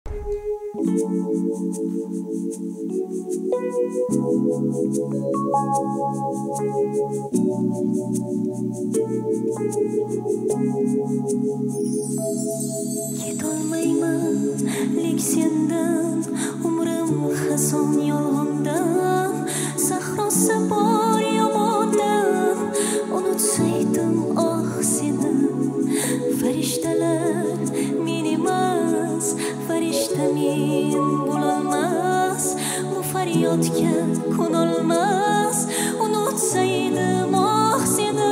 Ketolmayman lek sendan umrim xazon yolg'ondan sahrosi bor yomondan unutsaydim seni farishtalar men emas farishta men bo'lolmas bu faryodga ko'nolmas unutsaydim seni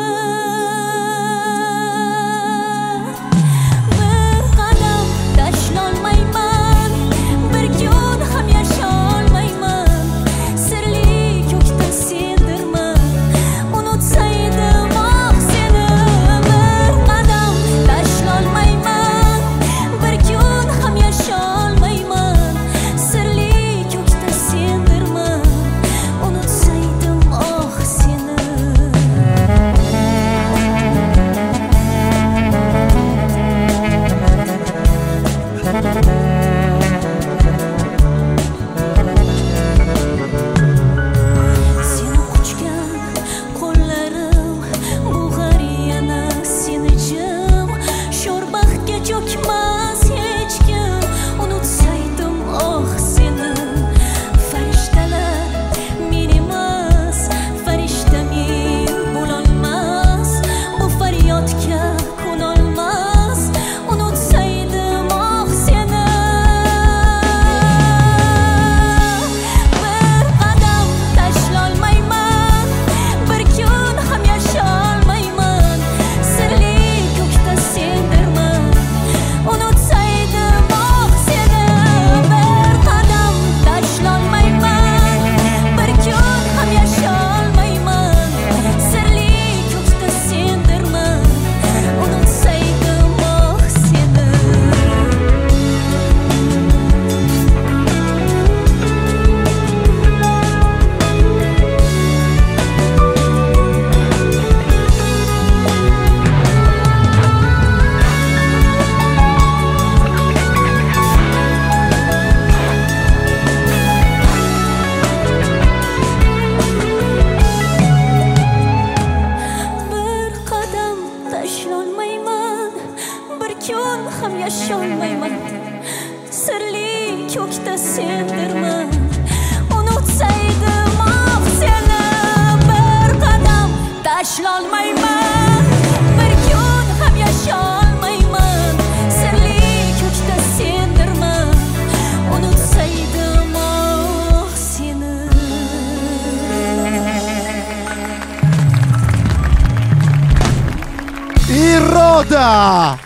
Iroda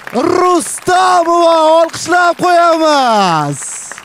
Rustamova olqishlab qo'yamiz.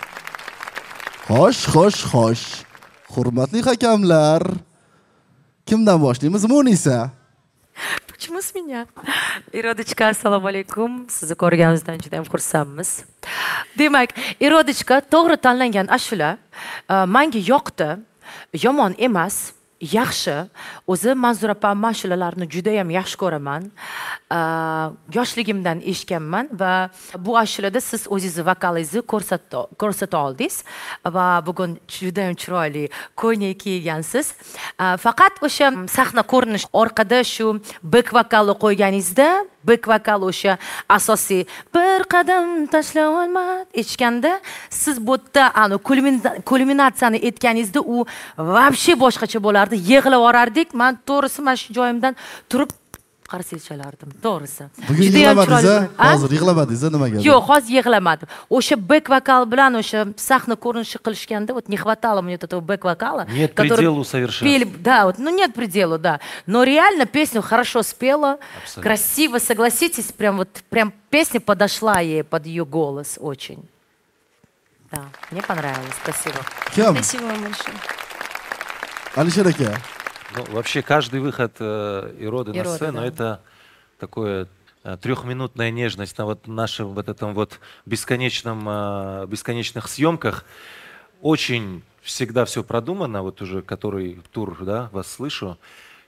Xo'sh. Hurmatli hakamlar, kimdan boshlaymiz? Munisa. Почему с меня? Irodachka, assalomu alaykum. Sizni ko'rganimizdan juda ham xursandmiz. Demak, Irodachka to'g'ri tanlangan ashula menga yoqdi, yomon emas. Yaxshi. O'zi Manzura opam ashulalarini juda ham yaxshi ko'raman. Yoshligimdan eshitganman va bu ashulada siz o'zingizni vokalingizni ko'rsata oldingiz va bugun juda ham chiroyli ko'ylak kiygansiz. Faqat o'sha sahna ko'rinish orqada shu back vokalni qo'yganingizda, back vokal o'sha asosiy bir qadam tashlab olma eshitganda siz bu yerda kulminatsiyani aytganingizda u вообще boshqacha bo'lardi. Yig'lab yorardik. Men to'g'risi mana shu joyimdan turib qarsak chalardim, to'g'risi. Bugun yig'lamadingiz, hozir yig'lamadingiz nimaga? Yo'q, hozir yig'lamadim. O'sha back vokal bilan o'sha sahna ko'rinishi qilishganda вот не хватало мне этого back вокала. Нет предела совершенства. Да, вот, ну нет предела, да. Но реально песню хорошо спела, красиво, согласитесь, прям песня подошла ей под ее голос очень. Да, мне понравилось, спасибо. Спасибо вам большое. Алишер ака. Ну, вообще каждый выход Ироды на сцену, да, это такое трехминутная нежность на вот нашем вот этом вот бесконечных съемках. Очень всегда все продумано, вот уже который тур, да, вас слышу.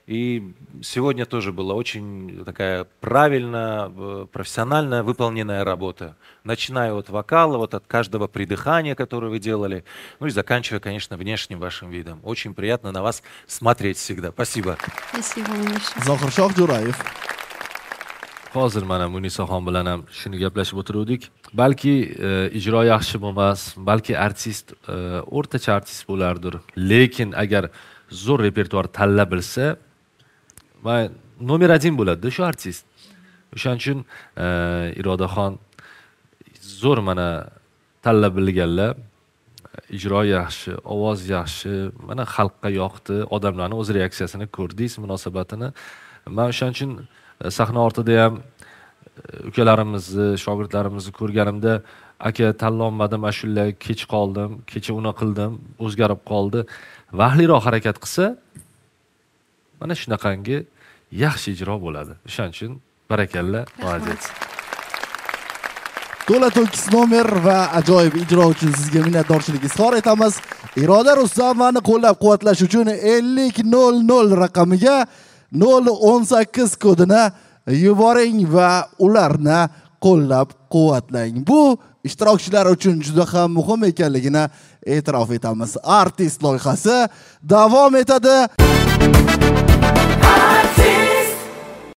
И сегодня тоже была очень такая правильно, профессионально выполненная работа. Начиная от вокала, вот от каждого придыхания, которое вы делали, ну и заканчивая, конечно, внешним вашим видом. Очень приятно на вас смотреть всегда. Спасибо. Спасибо вам большое. Zohirshoh Jo'rayev. Hozir mana Munisaxon bilan ham shuni gaplashib o'tirdik. Balki ijro yaxshi bo'lmas, balki artist o'rtacha artist bo'lardir. Lekin agar zo'r repertuar tanlab bilsa, va nomer 1 bo'ladi shu artist. O'shaning uchun Irodaxon zo'r mana tanlab bilganlar. Ijro yaxshi, ovoz yaxshi, mana xalqqa yoqdi, odamlarning o'z reaksiyasini ko'rdingiz, munosabatini. Men o'shaning uchun sahna ortida ham ukalarimizni, shogirdlarimizni ko'rganimda, aka tanlolmadim, ashula kech qoldim, kecha uni qildim, o'zgarib qoldi. Vahliroq harakat qilsa, mana shunaqangi yaxshi ijro bo'ladi. O'shaning uchun barakalla, молодец. To'la to'kis nomer va ajoyib ijro uchun sizga minnatdorchilik izhor etamiz. Iroda Rustamovani qo'llab-quvvatlash uchun 5000 raqamiga 018 kodini yuboring va ularni qo'llab-quvvatlang. Bu ishtirokchilar uchun juda ham muhim ekanligini e'tirof etamiz. Artist loyihasi davom etadi.